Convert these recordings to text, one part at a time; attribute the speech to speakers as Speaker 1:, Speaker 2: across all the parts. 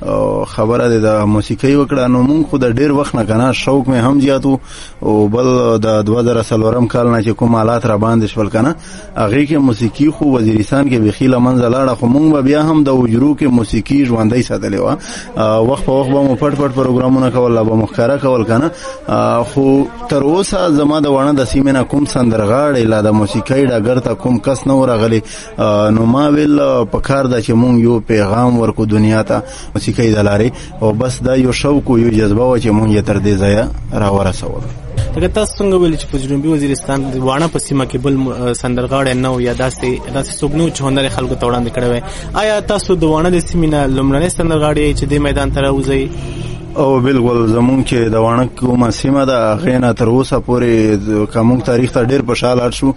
Speaker 1: خبره ده د موسیقي وکړه نو مونږ خو د ډیر وخت نه کنه شوق مې هم زیاتو او بل د 2003 کال نه چې کوم حالات را باندې شول کنه هغه کې موسیقي خو وزیرستان کې بخیله منځ لاړه خو مونږ بیا هم د وجرو کې موسیقي ژوندۍ ساتلې و وخت په وخت به مو پټ پټ پروګرامونه کول لا به مخکاره کول کنه خو تر اوسه زما د وانه د سیمه نه کوم سندرغاړي لا د موسیقي ډاګر ته کوم کس نه ورغلی نو ما ویل په کار د چې مونږ یو پیغام ورکو دنیا ته موسیقي دلاري او بس دا یو شوق یو جذبه و چې مونږ یې تر دې ځای را ورسول.
Speaker 2: دغه تاسو څنګه ویل چې په جنوبي وزیرستان د وانه په سیمه کې بل سندرغاړي نه یا داسې سوګنو چې هنر خلکو ته وړاندې کړی وي آیا تاسو د وانه د سیمې نه لومړنی سندرغاړي چې د میدان ته راوځي؟
Speaker 1: او بالکل زمونږ چې د وانه کومه سیمه ده هغې نه تر اوسه پورې که مونږ تاریخ ته ډېر خوشحاله شو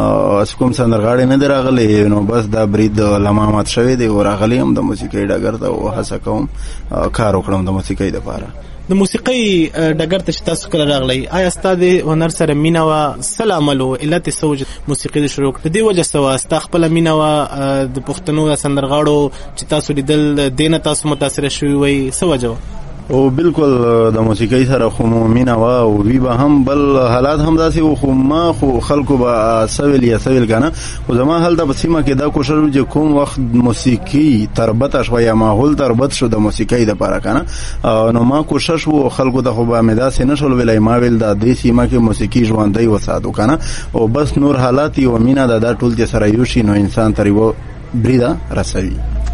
Speaker 1: کوم سندرغاړی نه دی راغلی نو بس دا برید له ما مات شوی دی او راغلی هم د موسیقۍ ډګر ته او هڅه کوم کار وکړم د موسیقۍ دپاره.
Speaker 2: د موسیقۍ ډګر ته چې تاسو کله راغلی آیا ستا د هنر سره مینه وه څه لامل و علت څه و چې موسیقي د شروع کړه د دې وجه څه وه ستا خپله مینه وه د پښتنو د سندرغاړو چې تاسو لیدل دې نه تاسو متاثره شوي وئ څه وجه وه؟
Speaker 1: او بالکل د موسیقۍ سره خو مینه وه او وی به هم بل حالات هم داسې و خو ما خو خلکو به سویل کنه خو زما هلته په سیمه کې دا کوشش و چې کوم وخت موسیقي تربته شوه یا ماحول تربت شو د موسیقۍ دپاره کنه نو ما کوشش و خلکو ته خو به مې داسې نه شول ویلی ما ویل د دې سیمه کې موسیقي ژوندۍ وساتو کنه او بس نور حالات یو مینه ده دا ټول چې سره یو شي نو انسان تر یوه بریده رسوي.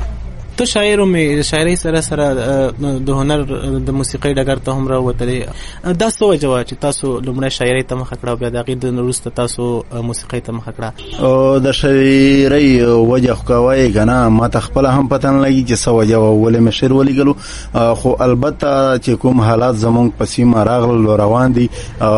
Speaker 2: ته شاعر مې شاعرۍ سره سره د هنر د موسیقۍ ډګر ته هم راوتلې دا څه وجه وه چې تاسو لومړی شاعرۍ ته مخه کړه او بیا د هغې نه وروسته تاسو موسیقۍ ته مخه کړه؟
Speaker 1: د شاعرۍ وجه خو که وایې که نه ما ته خپله هم پته نه لګي چې څه وجه وه ولې مې شعر ولیږلو خو البته چې کوم حالات زمونږ په سیمه راغلل روان دي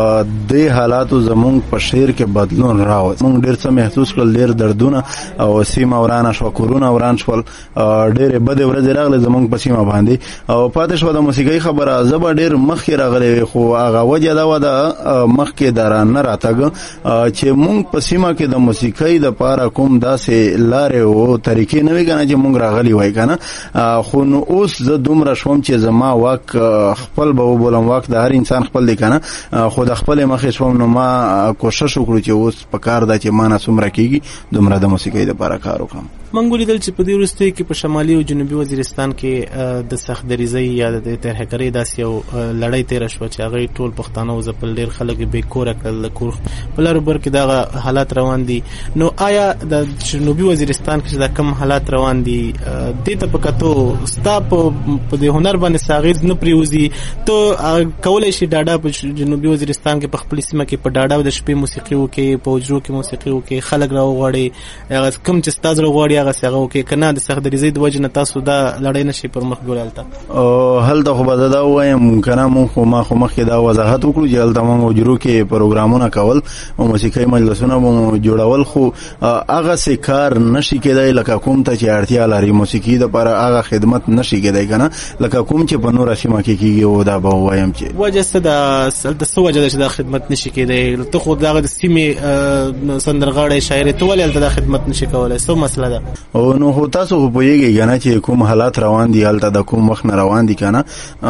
Speaker 1: دې حالاتو زمونږ په شعر کې بدلون راوست مونږ ډېر څه محسوس کړل ډېر دردونه او سیمه ورانه شوه کورونه وران شول ډېر بدې ورځې راغلې زمونږ په سیمه باندې او پاتې شوه د موسیقۍ خبره زه به ډېر مخکې راغلی وي خو هغه وجه دا وه د مخکې د رانه راتګ چې مونږ په سیمه کې د موسیقۍ دپاره کوم داسې لارې او طریقې نه وي که نه چې مونږ راغلي وای که نه خو نو اوس زه دومره شوم چې زما واک خپل به وبولم واک د هر انسان خپل دی که نه خو د خپلې مخې شوم نو ما کوشش وکړو چې اوس په کار ده چې ما نه څومره کېږي دومره د موسیقۍ دپاره کار وکړم.
Speaker 2: موږ ولیدل چې په دې وروستیو کې په شمالي او جنوبي وزیرستان کې د سختدریزۍ یا د ترهګرۍ داسې یو لړۍ تېره شوه چې هغه ټول پښتانه وځپل ډېر خلک یې بېکوره کړل د کور په لارو بر کې دغه حالات روان دي نو آیا د جنوبي وزیرستان کې چې دا کم حالات روان دي دې ته په کتو ستا په دې هنر باندې څه اغېز نه پرېوځي ته کولی شي ډاډه په جنوبي وزیرستان کې په خپلې سیمه کې په ډاډه د شپې موسیقي وکړې په حجرو کې موسیقي وکړې خلک راوغواړې هغه کوم چې ستا زړه غواړي هغه هغه وکړي که نه د سختدریزۍ د وجې نه تاسو دا لړۍ نشئ پر مخ بیولی هلته
Speaker 1: هلته خو به زه دا ووایم که نه مونږ خو ما خو مخکې دا وضاحت وکړو چې هلته مونږ حجرو کې پروګرامونه کول او موسیقۍ مجلسونه به مو جوړول خو هغسې کار نشي کېدی لکه کوم ته چې اړتیا لري موسیقي دپاره هغه خدمت نشي کېدی که نه لکه کوم چې په نوره سیمه کې کېږي او دا به ووایم چې
Speaker 2: وجه څه ده څه وجه ده چې دا خدمت نشي کېدی ته خو دغه د سیمې سندرغاړی شاعرې ته ولې هلته دا خدمت نشي کولی څه مسله ده؟
Speaker 1: او نو خو تاسو خو پوهیږئ که نه چې کوم حالات روان دي هلته د کوم وخت نه روان دي که نه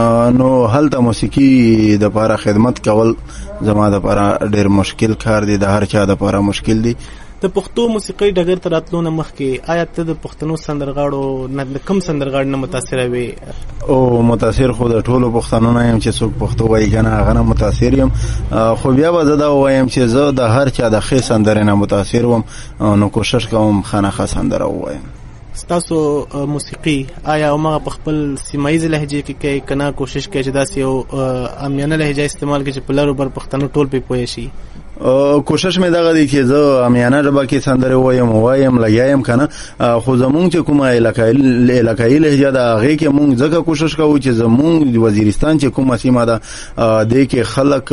Speaker 1: نو هلته موسیقي دپاره خدمت کول زما دپاره ډېر مشکل کار دی د هر چا دپاره مشکل دی.
Speaker 2: د پښتو موسیقۍ ډګر ته راتلو نه مخکې آیا ته د پښتنو سندرغاړو نه د کوم سندرغاړي نه متاثره وې؟
Speaker 1: او متاثر خو د ټولو پښتنو نه یم چې څوک پښتو وایي که نه هغه نه متاثر یم خو بیا به زه دا ووایم چې زه د هر چا د ښې سندرې نه متاثر وم نو کوشش کوم ښه نه ښه سندره ووایم.
Speaker 2: ستاسو موسیقي آیا هماغه په خپل سیمه ییزې لهجې کې کوئ که نه کوشش کوئ چې داسې یو امیانه لهجه استعمال کړئ چې په لرو بر پښتنو ټول پرې پوه شي؟
Speaker 1: کوشش مې دغه دی چې زه امیانه ژبه کې سندرې وایم لګیا یم که نه خو زمونږ چې کومه علاقایي لهجه ده هغې کې مونږ ځکه کوشش کوو چې زمونږ وزیرستان چې کومه سیمه ده دې کې خلک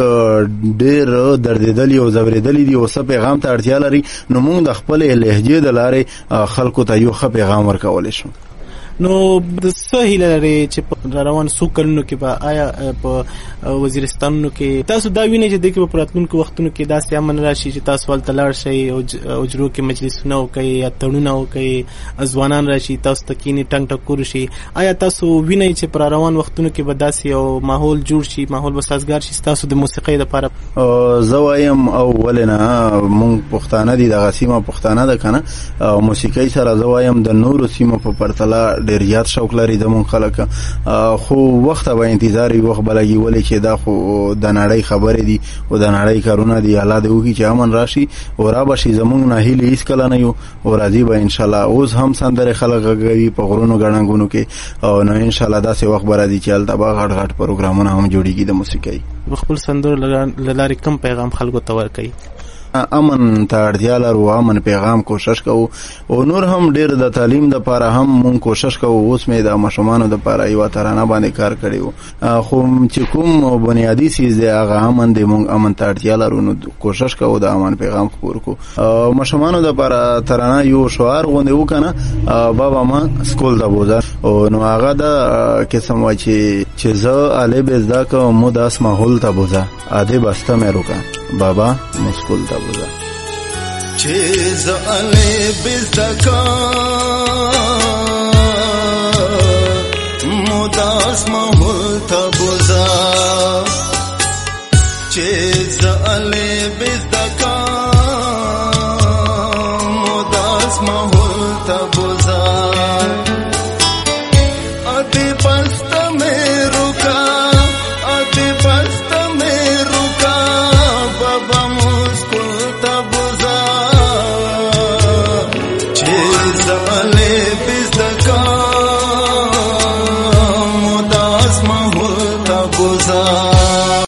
Speaker 1: ډېر دردېدلي او ځورېدلي دي او څه پیغام ته اړتیا لري نو مونږ د خپلې لهجې د لارې خلکو ته یو ښه پیغام ورکولی شو.
Speaker 2: نو د سهیل لري چې روان سو کلونو کې به آیا په وزیرستانونو کې تاسو دا وینئ چې د پراتلونکو وختونو کې داسې امن راشي چې تاسو ولته لاړ شئ او اجرو کې مجلسونه وکړي یا تړونونه وکړي ځوانان راشي تاسو ته کینی ټنګ ټکور شي آیا تاسو وینئ چې پر روان وختونو کې به داسې یو ماحول جوړ شي ماحول به سازګار شي تاسو د موسیقۍ لپاره؟
Speaker 1: زه وایم او ولنه مونږ پښتانه دي دغه سیمه پښتانه ده کنه موسیقۍ سره زه وایم د نورو سیمو په پرتله ډیر زیات شوق لري د مونږ خلک خو وخت به انتظار وي وخت بلګي ولې چې دا خو د نړۍ خبرې دي او د نړۍ کارونه دي الله دې وکړي چې امن راشي او را بشي زمونږ نه هیله هیڅ کله نه یو او راځي به ان شاء الله اوس هم سندره خلک غوي په غرونو غړنګونو کې او نو ان شاء الله داسې وخت به راځي چې الته به غټ غټ پروګرامونه هم جوړیږي د موسیقۍ.
Speaker 2: خپل سندرو لارې کوم پیغام خلکو ته ورکوي؟
Speaker 1: امن ته اړتیا لرو امن پیغام کوشش کوو او نور هم ډیر د تعلیم د لپاره هم مونږ کوشش کوو اوس مې د مشمانو د لپاره یو ترانه باندې کار کړیو خو چې کوم بنیادی چیز دی هغه امن دی مونږ امن ته اړتیا لرو نو کوشش کوو د امن پیغام خپور کو مشمانو د لپاره ترانه یو شعار غونډه وکنه بابا ما سکول ته بوزا او نو هغه د قسم وا چې زه اله بزدا کوم مو داس ماحول ته بوزا اده بسته مې روکا بابا مسکول ته بوزا
Speaker 3: چې زه اله بزدا کوم